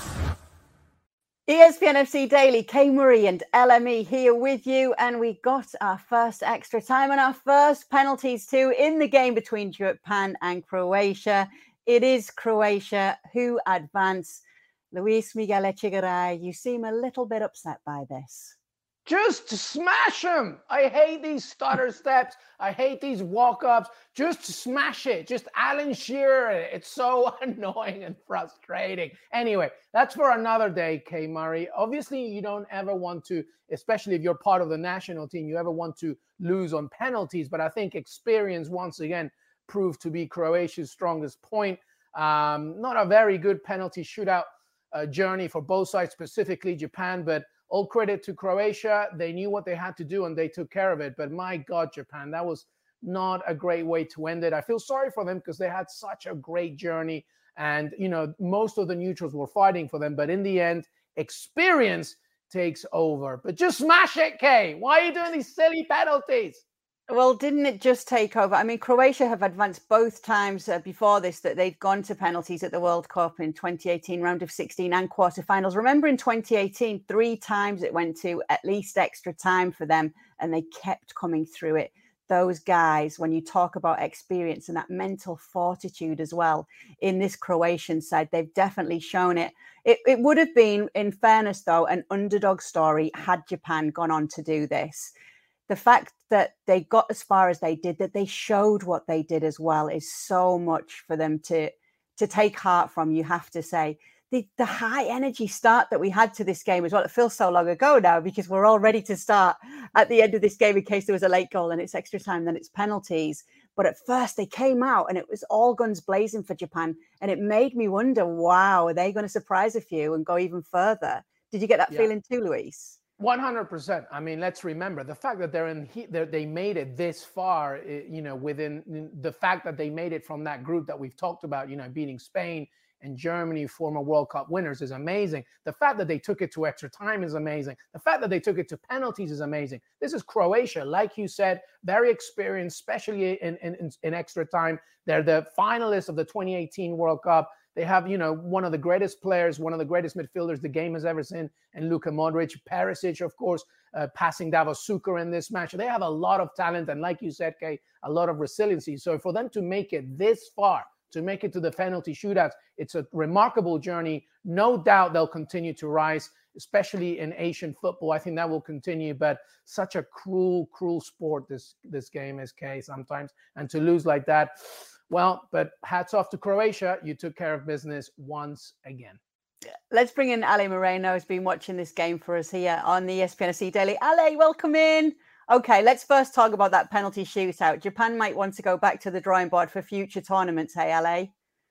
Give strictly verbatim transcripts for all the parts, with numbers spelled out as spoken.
E S P N F C Daily, Kay Murray and L M E here with you, and we got our first extra time and our first penalties too in the game between Japan and Croatia. It is Croatia who advance. Luis Miguel Echegaray, you seem a little bit upset by this. Just smash them. I hate these stutter steps. I hate these walk-ups. Just smash it. Just Alan Shearer. It's so annoying and frustrating. Anyway, that's for another day, Kay Murray. Obviously, you don't ever want to, especially if you're part of the national team, you ever want to lose on penalties. But I think experience, once again, proved to be Croatia's strongest point. Um, not a very good penalty shootout uh, journey for both sides, specifically Japan, but all credit to Croatia. They knew what they had to do and they took care of it. But my God, Japan, that was not a great way to end it. I feel sorry for them because they had such a great journey. And, you know, most of the neutrals were fighting for them. But in the end, experience takes over. But just smash it, Kay. Why are you doing these silly penalties? Well, didn't it just take over? I mean, Croatia have advanced both times uh, before this that they've gone to penalties at the World Cup in twenty eighteen, round of sixteen and quarterfinals. Remember in twenty eighteen, three times it went to at least extra time for them and they kept coming through it. Those guys, when you talk about experience and that mental fortitude as well in this Croatian side, they've definitely shown it. It, it would have been, in fairness though, an underdog story had Japan gone on to do this. The fact that they got as far as they did, that they showed what they did as well, is so much for them to, to take heart from, you have to say. The, the high energy start that we had to this game as well, it feels so long ago now because we're all ready to start at the end of this game in case there was a late goal and it's extra time, then it's penalties. But at first they came out and it was all guns blazing for Japan. And it made me wonder, wow, are they going to surprise a few and go even further? Did you get that yeah. feeling too, Luis? one hundred percent. I mean, let's remember the fact that they're in, they're, they made it this far, you know, within the fact that they made it from that group that we've talked about, you know, beating Spain and Germany, former World Cup winners, is amazing. The fact that they took it to extra time is amazing. The fact that they took it to penalties is amazing. This is Croatia, like you said, very experienced, especially in, in, in extra time. They're the finalists of the twenty eighteen World Cup. They have, you know, one of the greatest players, one of the greatest midfielders the game has ever seen, and Luka Modric. Perisic, of course, uh, passing Davos Suker in this match. They have a lot of talent, and like you said, Kay, a lot of resiliency. So for them to make it this far, to make it to the penalty shootouts, it's a remarkable journey. No doubt they'll continue to rise, especially in Asian football. I think that will continue, but such a cruel, cruel sport this, this game is, Kay, sometimes. And to lose like that, well, but hats off to Croatia. You took care of business once again. Let's bring in Ale Moreno, who's been watching this game for us here on the E S P N F C Daily. Ale, welcome in. Okay, let's first talk about that penalty shootout. Japan might want to go back to the drawing board for future tournaments, hey, Ale?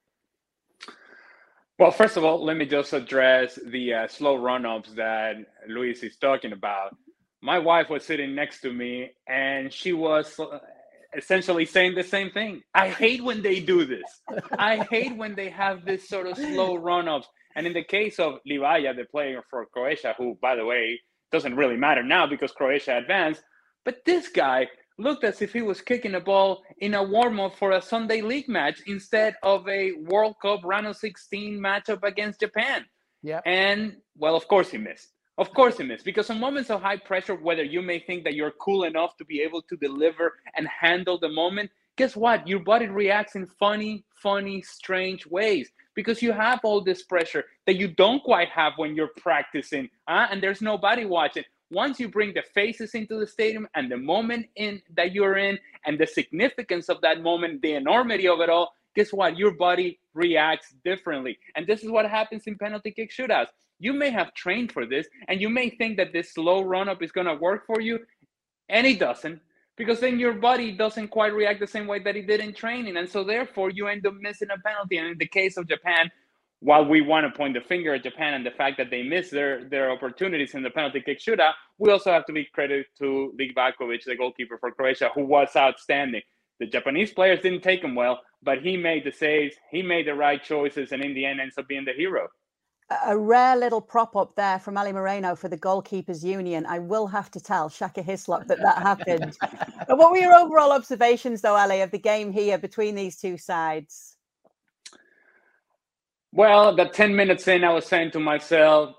Well, first of all, let me just address the uh, slow run-ups that Luis is talking about. My wife was sitting next to me, and she was Uh, essentially saying the same thing. I hate when they do this. I hate when they have this sort of slow run-ups. And in the case of Livaja, the player for Croatia, who, by the way, doesn't really matter now because Croatia advanced, but this guy looked as if he was kicking a ball in a warm-up for a Sunday league match instead of a World Cup round of sixteen matchup against Japan. Yeah. And, well, of course he missed. Of course he missed, because in moments of high pressure, whether you may think that you're cool enough to be able to deliver and handle the moment, guess what? Your body reacts in funny, funny, strange ways because you have all this pressure that you don't quite have when you're practicing, uh, and there's nobody watching. Once you bring the faces into the stadium and the moment in that you're in and the significance of that moment, the enormity of it all, guess what? Your body reacts differently. And this is what happens in penalty kick shootouts. You may have trained for this, and you may think that this slow run-up is going to work for you, and it doesn't, because then your body doesn't quite react the same way that it did in training, and so therefore you end up missing a penalty. And in the case of Japan, while we want to point the finger at Japan and the fact that they missed their, their opportunities in the penalty kick shootout, we also have to give credit to Livakovic, the goalkeeper for Croatia, who was outstanding. The Japanese players didn't take him well, but he made the saves, he made the right choices, and in the end ends up being the hero. A rare little prop up there from Ale Moreno for the Goalkeepers Union. I will have to tell Shaka Hislop that that happened. But what were your overall observations, though, Ale, of the game here between these two sides? Well, the ten minutes in, I was saying to myself,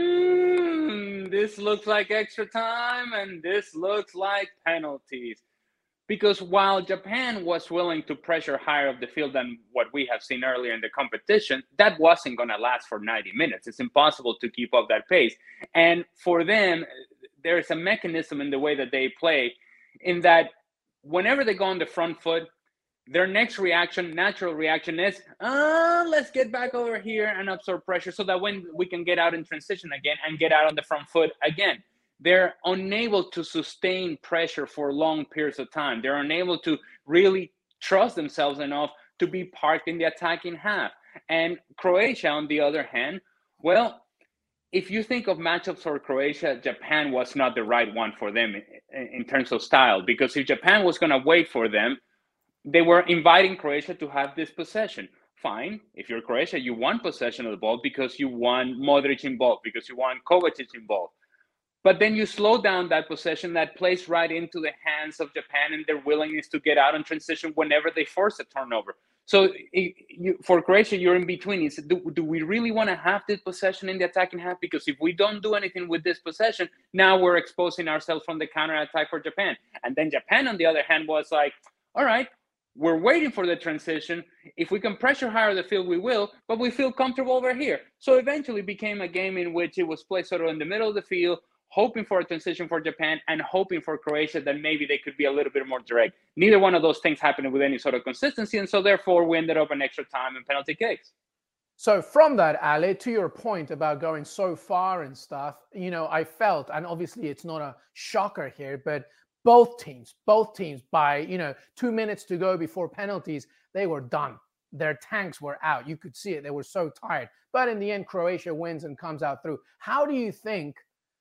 mm, this looks like extra time and this looks like penalties. Because while Japan was willing to pressure higher up the field than what we have seen earlier in the competition, that wasn't going to last for ninety minutes. It's impossible to keep up that pace. And for them, there's a mechanism in the way that they play in that whenever they go on the front foot, their next reaction, natural reaction is, uh, let's get back over here and absorb pressure so that when we can get out in transition again and get out on the front foot again. They're unable to sustain pressure for long periods of time. They're unable to really trust themselves enough to be parked in the attacking half. And Croatia, on the other hand, well, if you think of matchups for Croatia, Japan was not the right one for them in, in terms of style. Because if Japan was going to wait for them, they were inviting Croatia to have this possession. Fine. If you're Croatia, you want possession of the ball because you want Modric involved, because you want Kovacic involved. But then you slow down that possession that plays right into the hands of Japan and their willingness to get out and transition whenever they force a turnover. So it, you, for Croatia, you're in between. It's, do, do we really want to have this possession in the attacking half? Because if we don't do anything with this possession, now we're exposing ourselves from the counterattack for Japan. And then Japan, on the other hand, was like, all right, we're waiting for the transition. If we can pressure higher the field, we will, but we feel comfortable over here. So eventually it became a game in which it was played sort of in the middle of the field, hoping for a transition for Japan and hoping for Croatia that maybe they could be a little bit more direct. Neither one of those things happened with any sort of consistency, and so therefore we ended up in extra time and penalty kicks. So from that, Ali, to your point about going so far and stuff, you know, I felt, and obviously it's not a shocker here, but both teams, both teams by, you know, two minutes to go before penalties, they were done. Their tanks were out. You could see it. They were so tired. But in the end, Croatia wins and comes out through. How do you think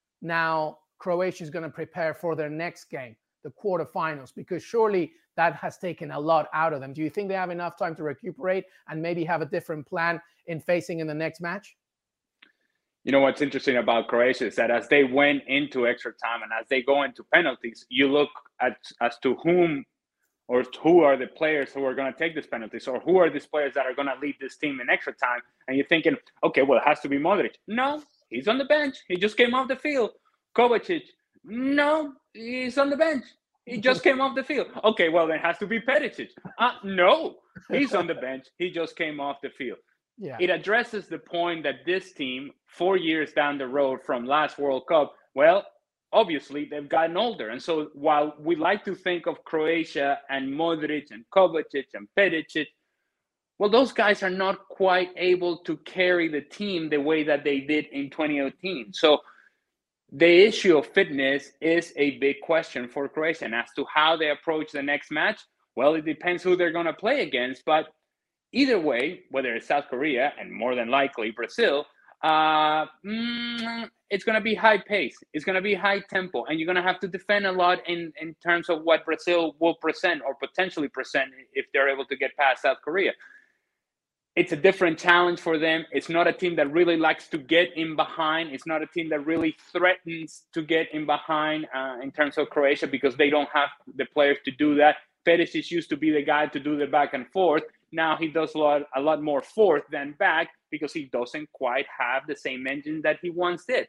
now Croatia is going to prepare for their next game, the quarterfinals? Because surely that has taken a lot out of them. Do you think they have enough time to recuperate and maybe have a different plan in facing in the next match? You know, what's interesting about Croatia is that as they went into extra time and as they go into penalties, you look at as to whom or who are the players who are going to take these penalties, or who are these players that are going to lead this team in extra time. And you're thinking, okay, well, it has to be Modric. No, he's on the bench. He just came off the field. Kovacic. No, he's on the bench. He just came off the field. Okay, well, then it has to be Perisic. Uh, no, he's on the bench. He just came off the field. Yeah. It addresses the point that this team, four years down the road from last World Cup, well, obviously they've gotten older. And so while we like to think of Croatia and Modric and Kovacic and Perisic, well, those guys are not quite able to carry the team the way that they did in twenty eighteen. So the issue of fitness is a big question for Croatia. And as to how they approach the next match, well, it depends who they're going to play against. But either way, whether it's South Korea and more than likely Brazil, uh, mm, it's going to be high pace. It's going to be high tempo. And you're going to have to defend a lot in, in terms of what Brazil will present or potentially present if they're able to get past South Korea. It's a different challenge for them. It's not a team that really likes to get in behind. It's not a team that really threatens to get in behind uh, in terms of Croatia, because they don't have the players to do that. Perisic used to be the guy to do the back and forth. Now he does a lot, a lot more forth than back because he doesn't quite have the same engine that he once did.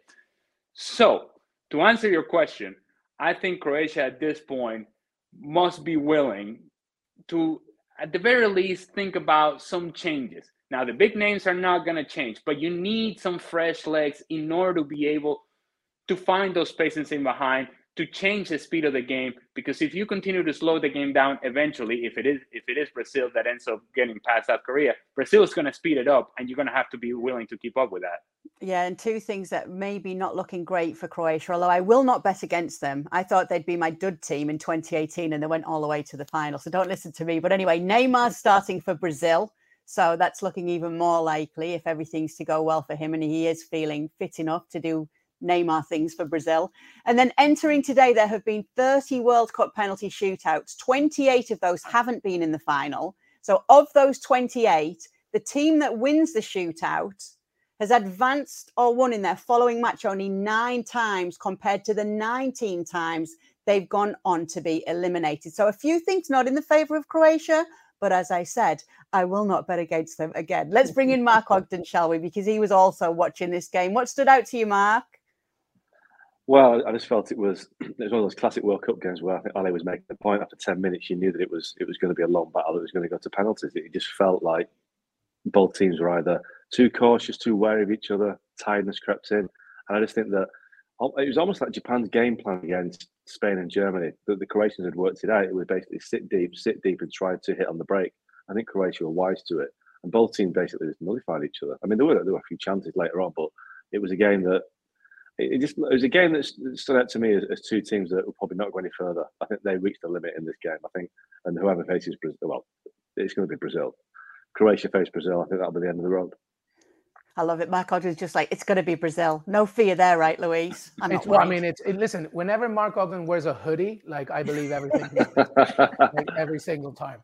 So, to answer your question, I think Croatia at this point must be willing to, at the very least, think about some changes. Now, the big names are not going to change, but you need some fresh legs in order to be able to find those spaces in behind, to change the speed of the game. Because if you continue to slow the game down, eventually, if it is if it is Brazil that ends up getting past South Korea, Brazil is going to speed it up, and you're going to have to be willing to keep up with that. Yeah, and two things that may be not looking great for Croatia, although I will not bet against them. I thought they'd be my dud team in twenty eighteen, and they went all the way to the final, so don't listen to me. But anyway, Neymar's starting for Brazil, so that's looking even more likely if everything's to go well for him, and he is feeling fit enough to do Neymar things for Brazil. And then entering today, there have been thirty World Cup penalty shootouts. twenty-eight of those haven't been in the final. So of those twenty-eight, the team that wins the shootout has advanced or won in their following match only nine times compared to the nineteen times they've gone on to be eliminated. So a few things not in the favour of Croatia, But as I said, I will not bet against them again. Let's bring in Mark Ogden, shall we? Because he was also watching this game. What stood out to you, Mark? Well, I just felt it was it was one of those classic World Cup games where I think Ale was making the point after ten minutes. You knew that it was it was going to be a long battle. It was going to go to penalties. It just felt like both teams were either too cautious, too wary of each other. Tiredness crept in, and I just think that it was almost like Japan's game plan against Spain and Germany. The, the Croatians had worked it out. It was basically sit deep, sit deep, and try to hit on the break. I think Croatia were wise to it, and both teams basically just nullified each other. I mean, there were there were a few chances later on, but it was a game that. It just it was a game that stood out to me as, as two teams that will probably not go any further. I think they reached the limit in this game. I think, and whoever faces Brazil, well, it's going to be Brazil. Croatia face Brazil. I think that'll be the end of the road. I love it. Mark Ogden's just like, it's going to be Brazil. No fear there, right, Louise? I'm it's, not well, I mean, it's it, listen. Whenever Mark Ogden wears a hoodie, like I believe everything, like, every single time.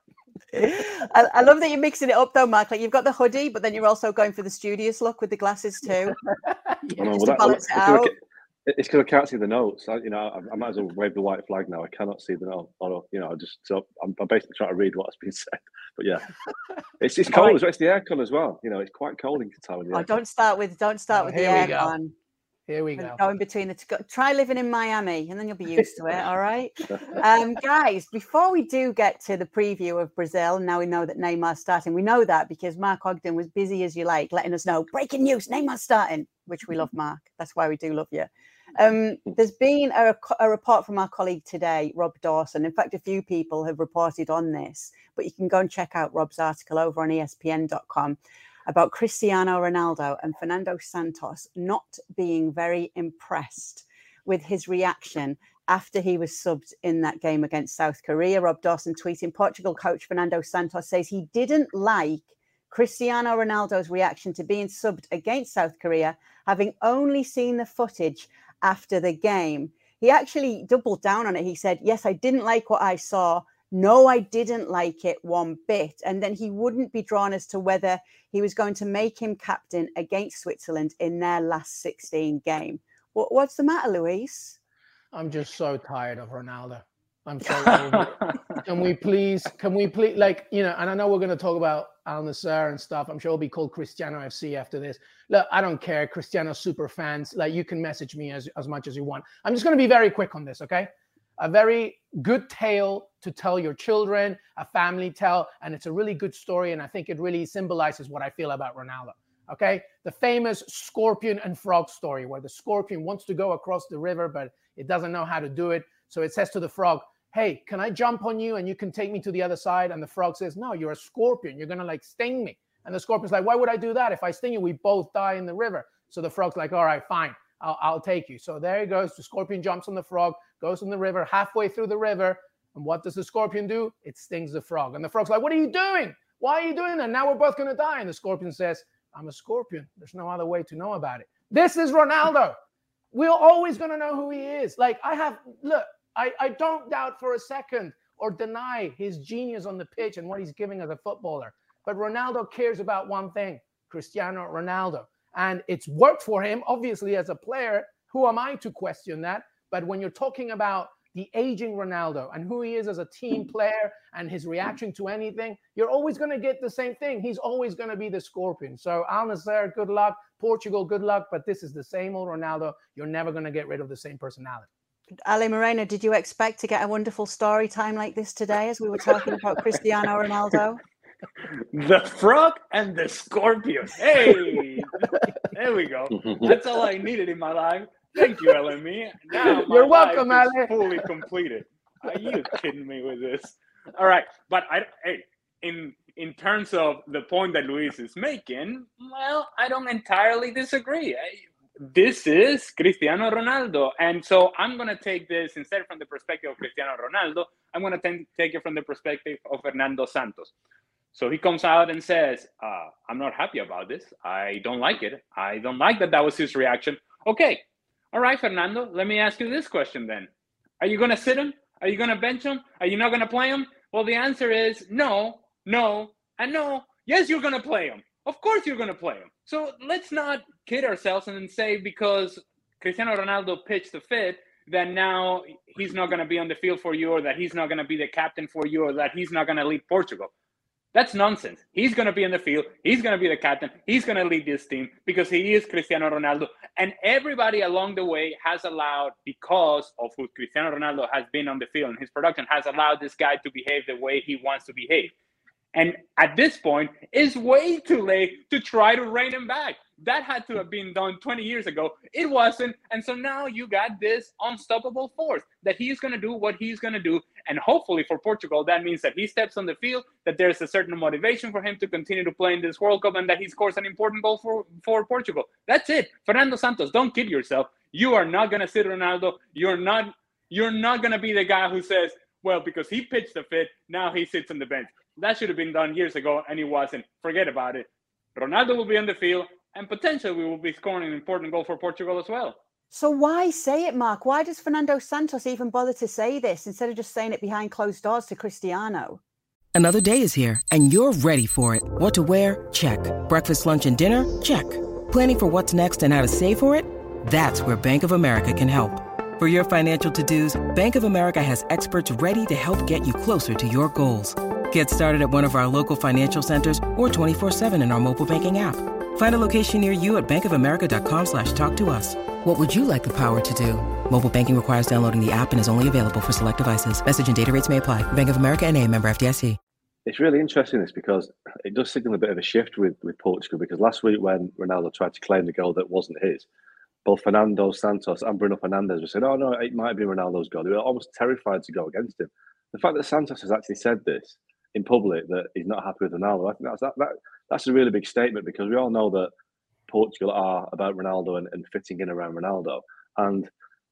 I, I love that you're mixing it up though, Mark. Like you've got the hoodie, but then you're also going for the studious look with the glasses too. Yeah, know, just well, to balance that, it out. It's because I can't see the notes. I, you know, I, I might as well wave the white flag now. I cannot see the note. Or, you know, I just so I'm, I'm basically trying to read what's been said. But yeah, it's it's cold. Right. It's the aircon as well. You know, it's quite cold in Qatar. Oh, don't start with don't start oh, with the aircon. Here we go. Go in between the two. Try living in Miami, and then you'll be used to it. All right, um, guys. Before we do get to the preview of Brazil, now we know that Neymar's starting. We know that because Mark Ogden was busy as you like, letting us know breaking news: Neymar's starting, which we love, Mark. That's why we do love you. Um, there's been a, a report from our colleague today, Rob Dawson. In fact, a few people have reported on this, but you can go and check out Rob's article over on E S P N dot com. About Cristiano Ronaldo and Fernando Santos not being very impressed with his reaction after he was subbed in that game against South Korea. Rob Dawson tweeting, Portugal coach Fernando Santos says he didn't like Cristiano Ronaldo's reaction to being subbed against South Korea, having only seen the footage after the game. He actually doubled down on it. He said, yes, I didn't like what I saw. No, I didn't like it one bit. And then he wouldn't be drawn as to whether he was going to make him captain against Switzerland in their last sixteen game. What, what's the matter, Luis? I'm just so tired of Ronaldo. I'm so over it. Can we please, can we please, like, you know, and I know we're going to talk about Al Nassr and stuff. I'm sure it'll be called Cristiano F C after this. Look, I don't care. Cristiano super fans, like, you can message me as, as much as you want. I'm just going to be very quick on this, okay? A very good tale to tell your children, a family tale, and it's a really good story, and I think it really symbolizes what I feel about Ronaldo, okay? The famous scorpion and frog story where the scorpion wants to go across the river, but it doesn't know how to do it. So it says to the frog, hey, can I jump on you and you can take me to the other side? And the frog says, no, you're a scorpion. You're going to like sting me. And the scorpion's like, why would I do that? If I sting you, we both die in the river. So the frog's like, all right, fine. I'll, I'll take you. So there he goes. The scorpion jumps on the frog, goes in the river, halfway through the river. And what does the scorpion do? It stings the frog. And the frog's like, what are you doing? Why are you doing that? Now we're both going to die. And the scorpion says, I'm a scorpion. There's no other way to know about it. This is Ronaldo. We're always going to know who he is. Like I have, look, I, I don't doubt for a second or deny his genius on the pitch and what he's giving as a footballer. But Ronaldo cares about one thing, Cristiano Ronaldo. And it's worked for him, obviously, as a player. Who am I to question that? But when you're talking about the aging Ronaldo and who he is as a team player and his reaction to anything, you're always going to get the same thing. He's always going to be the scorpion. So Al Nassr, good luck. Portugal, good luck. But this is the same old Ronaldo. You're never going to get rid of the same personality. Ale Moreno, did you expect to get a wonderful story time like this today as we were talking about Cristiano Ronaldo? The frog and the scorpion. Hey, there we go. That's all I needed in my life. Thank you, L M E. Now my You're welcome, life Ale. is fully completed. Are you kidding me with this? All right, but I, hey, in in terms of the point that Luis is making, well, I don't entirely disagree. I, This is Cristiano Ronaldo. And so I'm going to take this instead from the perspective of Cristiano Ronaldo, I'm going to take it from the perspective of Fernando Santos. So he comes out and says, uh, I'm not happy about this. I don't like it. I don't like that that was his reaction. Okay. All right, Fernando, let me ask you this question then. Are you going to sit him? Are you going to bench him? Are you not going to play him? Well, the answer is no, no, and no. Yes, you're going to play him. Of course you're going to play him. So let's not kid ourselves and say because Cristiano Ronaldo pitched the fit that now he's not going to be on the field for you or that he's not going to be the captain for you or that he's not going to lead Portugal. That's nonsense. He's going to be in the field. He's going to be the captain. He's going to lead this team because he is Cristiano Ronaldo. And everybody along the way has allowed, because of who Cristiano Ronaldo has been on the field and his production, has allowed this guy to behave the way he wants to behave. And at this point, it's way too late to try to rein him back. That had to have been done twenty years ago. It wasn't. And so now you got this unstoppable force that he's going to do what he's going to do. And hopefully for Portugal, that means that he steps on the field, that there's a certain motivation for him to continue to play in this World Cup, and that he scores an important goal for, for Portugal. That's it. Fernando Santos, don't kid yourself. You are not going to sit Ronaldo. You're not, you're not going to be the guy who says, well, because he pitched the fit, now he sits on the bench. That should have been done years ago, and he wasn't. Forget about it. Ronaldo will be on the field, and potentially we will be scoring an important goal for Portugal as well. So why say it, Mark? Why does Fernando Santos even bother to say this instead of just saying it behind closed doors to Cristiano? Another day is here, and you're ready for it. What to wear? Check. Breakfast, lunch, and dinner? Check. Planning for what's next and how to save for it? That's where Bank of America can help. For your financial to-dos, Bank of America has experts ready to help get you closer to your goals. Get started at one of our local financial centers or twenty-four seven in our mobile banking app. Find a location near you at bankofamerica.com slash talk to us. What would you like the power to do? Mobile banking requires downloading the app and is only available for select devices. Message and data rates may apply. Bank of America N A, member F D I C. It's really interesting this because it does signal a bit of a shift with, with Portugal, because last week when Ronaldo tried to claim the goal that wasn't his, both Fernando Santos and Bruno Fernandes were saying, oh no, it might be Ronaldo's goal. They were almost terrified to go against him. The fact that Santos has actually said this in public, that he's not happy with Ronaldo, I think that's that, that that's a really big statement, because we all know that Portugal are about Ronaldo and, and fitting in around Ronaldo. And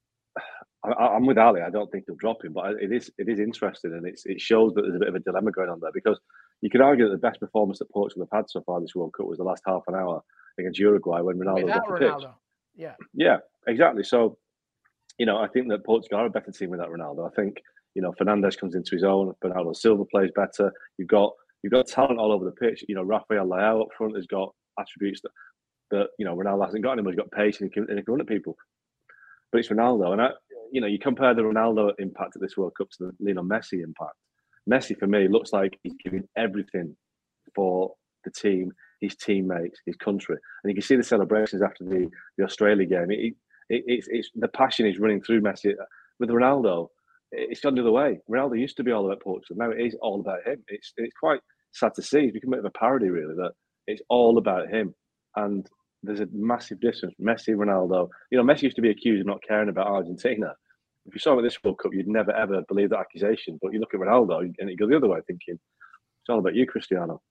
I, I'm with Ali. I don't think he'll drop him, but it is it is interesting, and it's, it shows that there's a bit of a dilemma going on there, because you could argue that the best performance that Portugal have had so far this World Cup was the last half an hour against Uruguay when Ronaldo was off the pitch. Ronaldo. Yeah, yeah, exactly. So, you know, I think that Portugal are a better team without Ronaldo. I think, you know, Fernandes comes into his own. Bernardo Silva plays better. You've got you've got talent all over the pitch. You know, Rafael Leao up front has got attributes that, that you know, Ronaldo hasn't got anymore. He's got pace and he can, and he can run at people. But it's Ronaldo, and I, you know, you compare the Ronaldo impact at this World Cup to the Lionel Messi impact. Messi, for me, looks like he's giving everything for the team, his teammates, his country, and you can see the celebrations after the, the Australia game. It, it, it's, it's the passion is running through Messi. With Ronaldo, it's gone the other way. Ronaldo used to be all about Portugal. Now it is all about him. It's it's quite sad to see. It's become a bit of a parody, really, that it's all about him. And there's a massive distance. Messi, Ronaldo. You know, Messi used to be accused of not caring about Argentina. If you saw him at this World Cup, you'd never ever believe that accusation. But you look at Ronaldo, and it goes the other way, thinking it's all about you, Cristiano.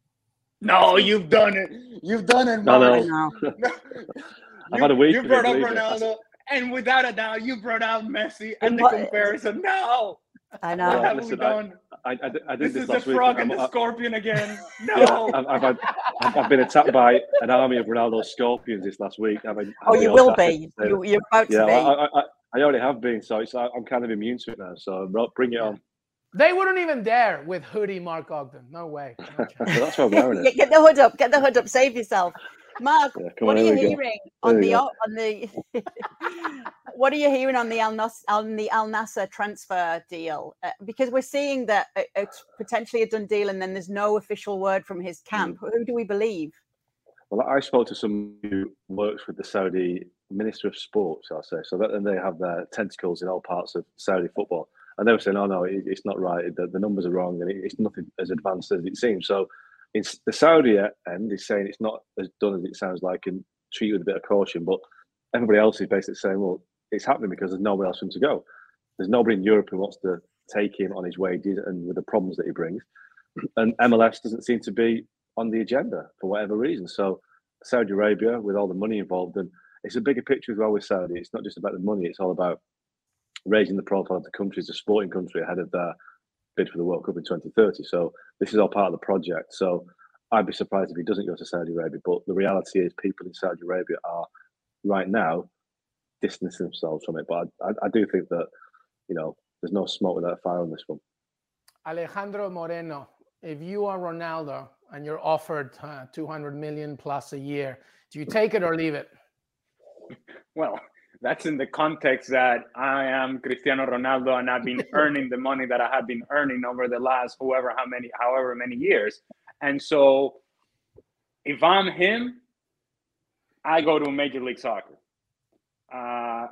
No, you've done it. You've done it, Mark. No, no. I've had a week. You brought up Ronaldo, it. and without a doubt, you brought out Messi and the comparison. No, I know. What have listen, we done? I, I, I did this, this is last the week. frog I'm, and the I, scorpion again. No, yeah, I've, I've, had, I've been attacked by an army of Ronaldo scorpions this last week. I mean, oh, you will be. You, you're about yeah, to be. I, I, I already have been, so it's, I'm kind of immune to it now. So bring it on. They wouldn't even dare with hoodie Mark Ogden. No way. No so that's why I'm wearing it. Get the hood up. Get the hood up. Save yourself, Mark. Yeah, what on, are you hearing on the, on the on the? What are you hearing on the Al Nassr on the Al Nassr transfer deal? Uh, because we're seeing that it's potentially a done deal, and then there's no official word from his camp. Mm. Who do we believe? Well, I spoke to someone who works with the Saudi Minister of Sports, I'll say, so that and they have their tentacles in all parts of Saudi football. And they were saying, oh, no, it, it's not right. The, the numbers are wrong, and it, it's nothing as advanced as it seems. So it's, the Saudi end is saying it's not as done as it sounds like, and treat it with a bit of caution. But everybody else is basically saying, well, it's happening because there's nowhere else for him to go. There's nobody in Europe who wants to take him on his wages and with the problems that he brings. And M L S doesn't seem to be on the agenda for whatever reason. So Saudi Arabia, with all the money involved, and it's a bigger picture as well with Saudi. It's not just about the money. It's all about raising the profile of the country as a sporting country ahead of their bid for the World Cup in twenty thirty. So this is all part of the project. So I'd be surprised if he doesn't go to Saudi Arabia. But the reality is people in Saudi Arabia are right now distancing themselves from it. But I, I do think that, you know, there's no smoke without fire on this one. Alejandro Moreno, if you are Ronaldo and you're offered uh, two hundred million plus a year, do you take it or leave it? Well, that's in the context that I am Cristiano Ronaldo and I've been earning the money that I have been earning over the last whoever how many however many years. And so if I'm him, I go to Major League Soccer. Uh,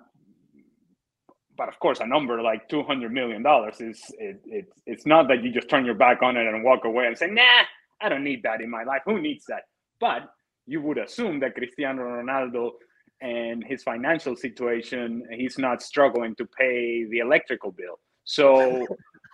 but of course, a number like two hundred million dollars is it, it, it's not that you just turn your back on it and walk away and say, nah, I don't need that in my life. Who needs that? But you would assume that Cristiano Ronaldo and his financial situation, he's not struggling to pay the electrical bill. So,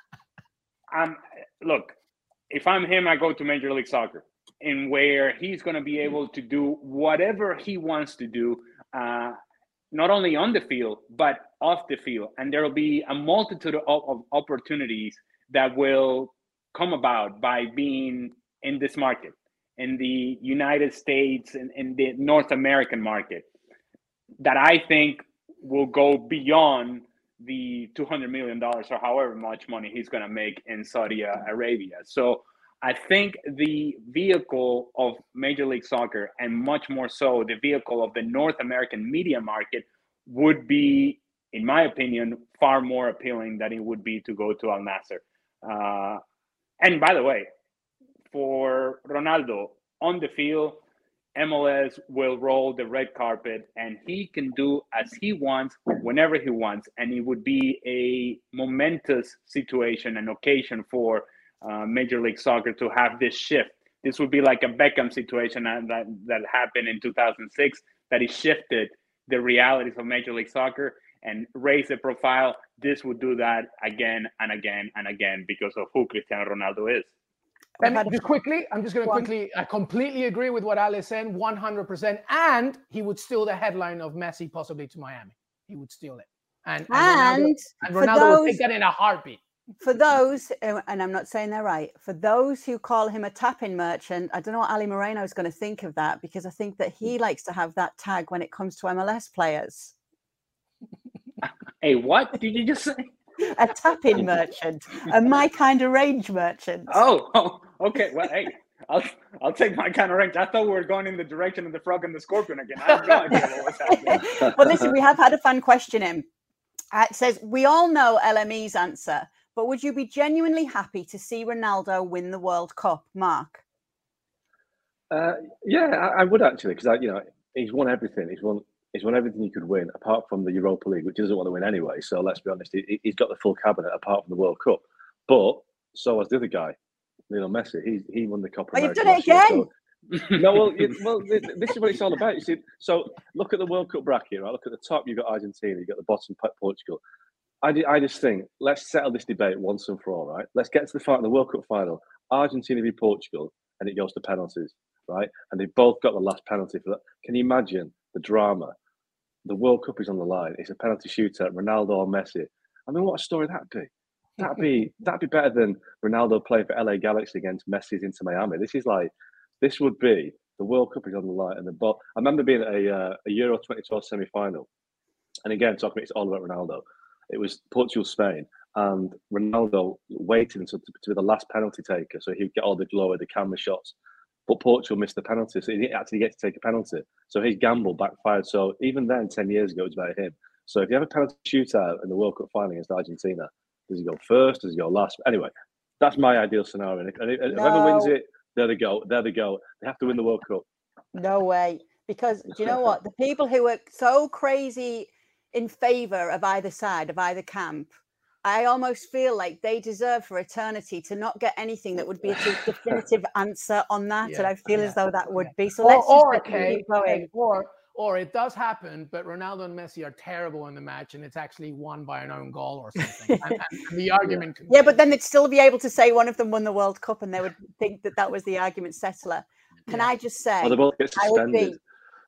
um, look, if I'm him, I go to Major League Soccer, in where he's going to be able to do whatever he wants to do, uh, not only on the field, but off the field. And there will be a multitude of, of opportunities that will come about by being in this market, in the United States and in the North American market, that I think will go beyond the two hundred million dollars or however much money he's going to make in Saudi Arabia. So I think the vehicle of Major League Soccer, and much more so the vehicle of the North American media market, would be, in my opinion, far more appealing than it would be to go to Al Nassr. Uh, and by the way, for Ronaldo, on the field, M L S will roll the red carpet and he can do as he wants, whenever he wants. And it would be a momentous situation and occasion for uh, Major League Soccer to have this shift. This would be like a Beckham situation that, that, that happened in two thousand six, that he shifted the realities of Major League Soccer and raised the profile. This would do that again and again and again because of who Cristiano Ronaldo is. And just quickly, I'm just going to quickly, I completely agree with what Ale is saying, one hundred percent. And he would steal the headline of Messi possibly to Miami. He would steal it. And, and, and Ronaldo, and Ronaldo those, would take that in a heartbeat. For those, and I'm not saying they're right, for those who call him a tapping merchant, I don't know what Ali Moreno is going to think of that, because I think that he likes to have that tag when it comes to M L S players. Hey, what did you just say? A tapping merchant, a my kind of range merchant. Oh, oh, okay. Well, hey, I'll I'll take my kind of range. I thought we were going in the direction of the frog and the scorpion again. I have no idea what was happening. Well, listen, we have had a fan question in. Uh, it says, we all know L M E's answer, but would you be genuinely happy to see Ronaldo win the World Cup, Mark? Uh, yeah, I, I would actually, because you know he's won everything. He's won. He's won everything he could win, apart from the Europa League, which he doesn't want to win anyway. So let's be honest, he, he's got the full cabinet apart from the World Cup. But so has the other guy, Lionel Messi. He he won the Copa Oh, America. You've done it again. Year, so. No, well, it, well, this is what it's all about. You see, so look at the World Cup bracket. Right? Look at the top. You've got Argentina. You've got the bottom, Portugal. I, I just think let's settle this debate once and for all. Right? Let's get to the final, the World Cup final. Argentina v Portugal, and it goes to penalties. Right? And they both got the last penalty for that. Can you imagine the drama? The World Cup is on the line. It's a penalty shootout. Ronaldo or Messi. I mean, what a story that'd be. That'd be that'd be better than Ronaldo playing for L A Galaxy against Messi's Inter Miami. This is like, this would be the World Cup is on the line. And the ball. I remember being at a uh, a Euro twenty twelve semi final, and again talking about it's all about Ronaldo. It was Portugal Spain, and Ronaldo waited until to, to be the last penalty taker, so he'd get all the glory, the camera shots. But Portugal missed the penalty, so he didn't actually get to take a penalty. So his gamble backfired. So even then, ten years ago, it was about him. So if you have a penalty shootout in the World Cup final against Argentina, does he go first? Does he go last? Anyway, that's my ideal scenario. And if, and if no. whoever wins it, there they go. There they go. They have to win the World Cup. No way. Because do you know what? The people who are so crazy in favour of either side, of either camp, I almost feel like they deserve for eternity to not get anything that would be a definitive answer on that. Yeah, and I feel yeah, as though that would yeah. be. So or, let's or, just okay, keep going. Okay, or, or it does happen, but Ronaldo and Messi are terrible in the match and it's actually won by an own goal or something. and, and the argument yeah. yeah, but then they'd still be able to say one of them won the World Cup and they would think that that was the argument settler. Can yeah. I just say, well, they both get suspended. I would be,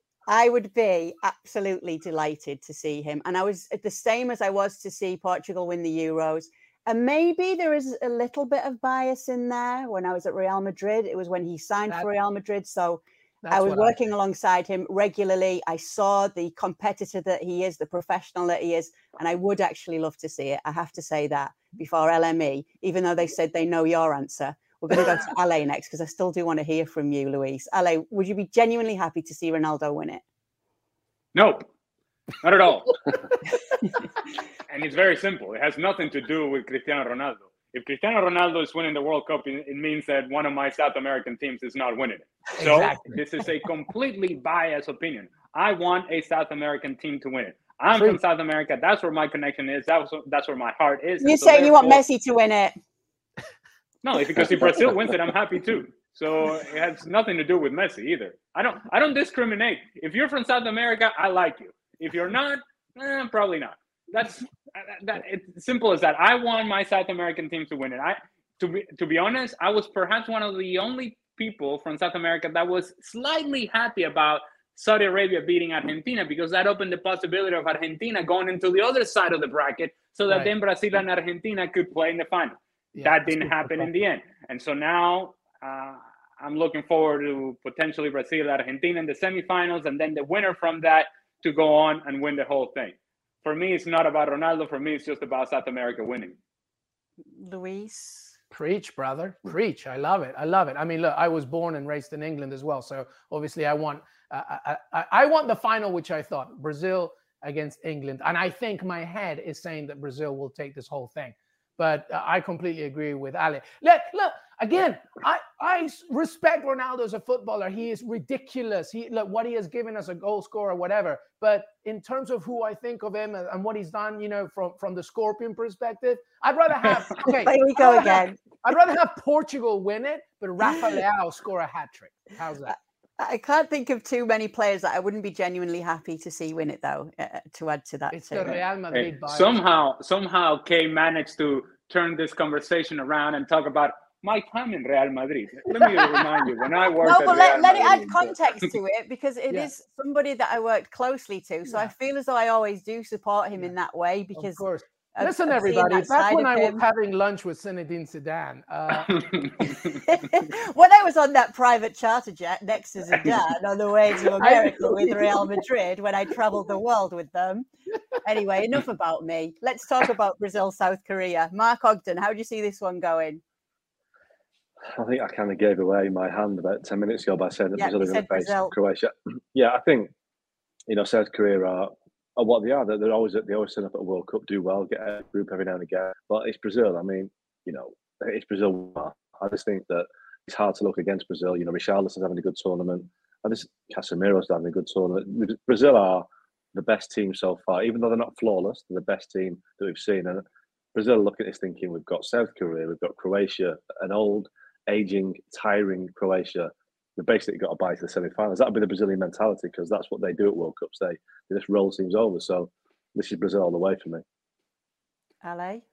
I would be absolutely delighted to see him. And I was the same as I was to see Portugal win the Euros. And maybe there is a little bit of bias in there. When I was at Real Madrid, it was when he signed that, for Real Madrid. So I was working I... alongside him regularly. I saw the competitor that he is, the professional that he is. And I would actually love to see it. I have to say that before L M E, even though they said they know your answer. We're going to go to Ale next because I still do want to hear from you, Luis. Ale, would you be genuinely happy to see Ronaldo win it? Nope. Not at all. And it's very simple. It has nothing to do with Cristiano Ronaldo. If Cristiano Ronaldo is winning the World Cup, it means that one of my South American teams is not winning it. So exactly. This is a completely biased opinion. I want a South American team to win it. I'm True. From South America. That's where my connection is. That's, that's where my heart is. You so say you want Messi to win it. No, it's because if Brazil wins it, I'm happy too. So it has nothing to do with Messi either. I don't I don't discriminate. If you're from South America, I like you. If you're not, eh, probably not. That's that. It's simple as that. I want my South American team to win it. I to be to be honest, I was perhaps one of the only people from South America that was slightly happy about Saudi Arabia beating Argentina, because that opened the possibility of Argentina going into the other side of the bracket, so that right. then Brazil and Argentina could play in the final. Yeah, that didn't happen in the end, and so now uh, I'm looking forward to potentially Brazil, Argentina in the semifinals, and then the winner from that to go on and win the whole thing. For me, it's not about Ronaldo. For me, it's just about South America winning. Luis? Preach, brother. Preach. I love it. I love it. I mean, look, I was born and raised in England as well. So obviously I want uh, I, I, I want the final, which I thought, Brazil against England. And I think my head is saying that Brazil will take this whole thing. But uh, I completely agree with Ale. Look, look again, I, I respect Ronaldo as a footballer. He is ridiculous. He look what he has given us, a goal scorer, whatever. But in terms of who I think of him and, and what he's done, you know, from, from the Scorpion perspective, I'd rather have okay. There we go again. Have, I'd rather have Portugal win it, but Rafa Leao score a hat trick. How's that? I can't think of too many players that I wouldn't be genuinely happy to see win it, though, uh, to add to that. It's the Real Madrid hey, somehow, somehow Kay managed to turn this conversation around and talk about my time in Real Madrid. Let me remind you, when I worked no, at but Real let, let Madrid, it add context to it, because it yeah. is somebody that I worked closely to. So yeah. I feel as though I always do support him yeah. in that way, because of course. Of, Listen, of everybody, back when I him. was having lunch with Zinedine Zidane. Uh... when I was on that private charter jet next to Zidane on the way to America with Real Madrid, when I traveled the world with them. Anyway, enough about me. Let's talk about Brazil, South Korea. Mark Ogden, how do you see this one going? I think I kind of gave away my hand about ten minutes ago by saying that yeah, Brazil are going to face Brazil. Croatia. Yeah, I think, you know, South Korea are, are what they are. They're, they're always they always turn up at a World Cup, do well, get a group every now and again. But it's Brazil. I mean, you know, it's Brazil. I just think that it's hard to look against Brazil. You know, Richarlison's having a good tournament. And this Casemiro's having a good tournament. Brazil are the best team so far, even though they're not flawless. They're the best team that we've seen. And Brazil look at this thinking, we've got South Korea, we've got Croatia, an old, aging, tiring Croatia. We've basically got to buy to the semi-finals. That'll be the Brazilian mentality, because that's what they do at World Cups. They, they just roll teams over. So this is Brazil all the way for me. Ale?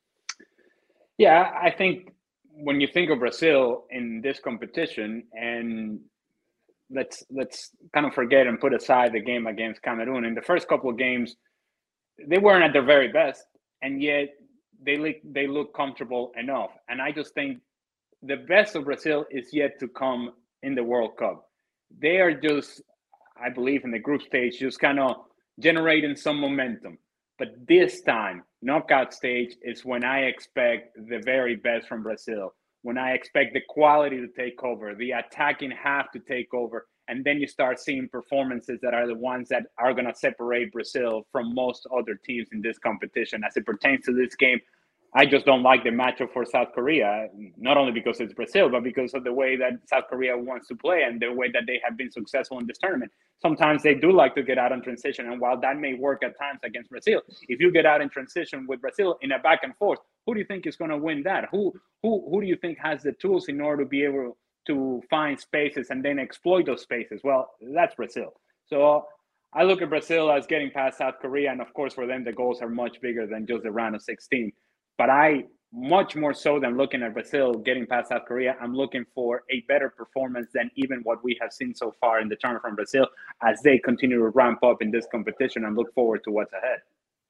Yeah, I think when you think of Brazil in this competition, and let's let's kind of forget and put aside the game against Cameroon. In the first couple of games, they weren't at their very best, and yet they look, they look comfortable enough. And I just think the best of Brazil is yet to come in the World Cup. They are just, I believe, in the group stage, just kind of generating some momentum. But this time, knockout stage is when I expect the very best from Brazil, when I expect the quality to take over, the attacking half to take over, and then you start seeing performances that are the ones that are going to separate Brazil from most other teams in this competition. As it pertains to this game, I just don't like the matchup for South Korea, not only because it's Brazil, but because of the way that South Korea wants to play and the way that they have been successful in this tournament. Sometimes they do like to get out in transition, and while that may work at times against Brazil, if you get out in transition with Brazil in a back and forth, who do you think is going to win that? Who who who do you think has the tools in order to be able to find spaces and then exploit those spaces? Well, that's Brazil. So I look at Brazil as getting past South Korea, and of course for them the goals are much bigger than just the round of sixteen. But I, much more so than looking at Brazil getting past South Korea, I'm looking for a better performance than even what we have seen so far in the tournament from Brazil as they continue to ramp up in this competition, and look forward to what's ahead.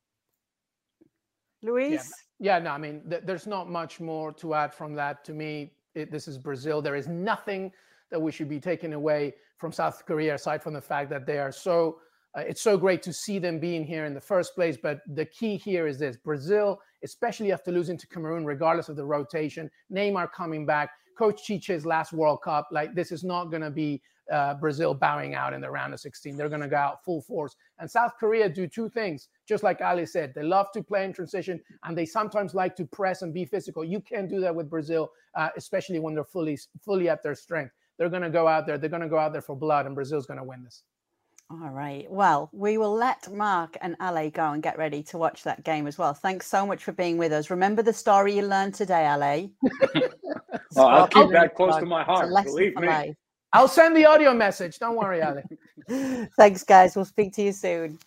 Luis? Yeah, yeah no, I mean, th- there's not much more to add from that. To me, it, this is Brazil. There is nothing that we should be taking away from South Korea, aside from the fact that they are so Uh, it's so great to see them being here in the first place. But the key here is this: Brazil, especially after losing to Cameroon, regardless of the rotation, Neymar coming back, Coach Chiche's last World Cup, like this is not going to be uh, Brazil bowing out in the round of sixteen. They're going to go out full force. And South Korea do two things, just like Ali said. They love to play in transition, and they sometimes like to press and be physical. You can't do that with Brazil, uh, especially when they're fully, fully at their strength. They're going to go out there. They're going to go out there for blood, and Brazil's going to win this. All right. Well, we will let Mark and Ale go and get ready to watch that game as well. Thanks so much for being with us. Remember the story you learned today, Ale? Oh, I'll keep that close to my heart. Believe me. Life. I'll send the audio message. Don't worry, Ale. Thanks, guys. We'll speak to you soon.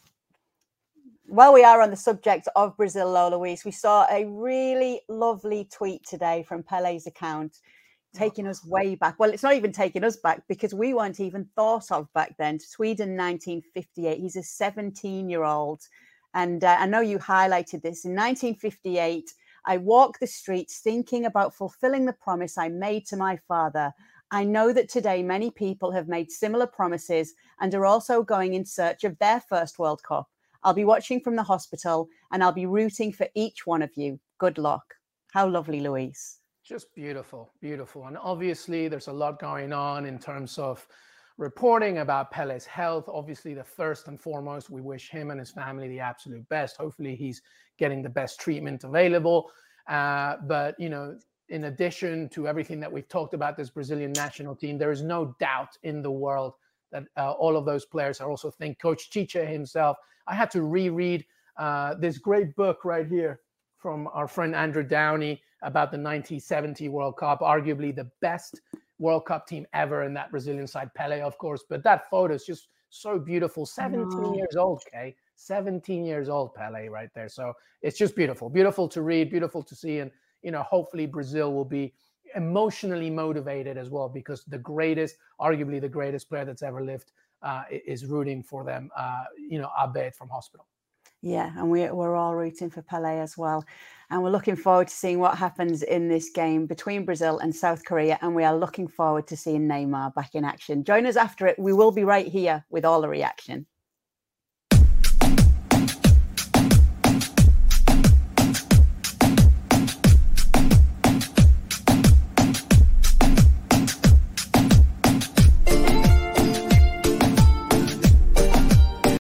While we are on the subject of Brazil, Lola Louise, we saw a really lovely tweet today from Pele's account, taking us way back. Well, it's not even taking us back because we weren't even thought of back then. Sweden, nineteen fifty-eight. He's a seventeen-year-old. And uh, I know you highlighted this. In nineteen fifty-eight, I walk the streets thinking about fulfilling the promise I made to my father. I know that today many people have made similar promises and are also going in search of their first World Cup. I'll be watching from the hospital and I'll be rooting for each one of you. Good luck. How lovely, Louise. Just beautiful, beautiful. And obviously there's a lot going on in terms of reporting about Pele's health. Obviously, the first and foremost, we wish him and his family the absolute best. Hopefully he's getting the best treatment available. Uh, but, you know, in addition to everything that we've talked about this Brazilian national team, there is no doubt in the world that uh, all of those players, I also think Coach Chicha himself, I had to reread uh, this great book right here from our friend Andrew Downey about the nineteen seventy World Cup, arguably the best World Cup team ever in that Brazilian side, Pele, of course. But that photo is just so beautiful. seventeen oh. years old, Kay. seventeen years old, Pele, right there. So it's just beautiful. Beautiful to read, beautiful to see. And, you know, hopefully Brazil will be emotionally motivated as well, because the greatest, arguably the greatest player that's ever lived uh, is rooting for them, uh, you know, albeit from hospital. Yeah, and we, we're all rooting for Pele as well. And we're looking forward to seeing what happens in this game between Brazil and South Korea. And we are looking forward to seeing Neymar back in action. Join us after it. We will be right here with all the reaction.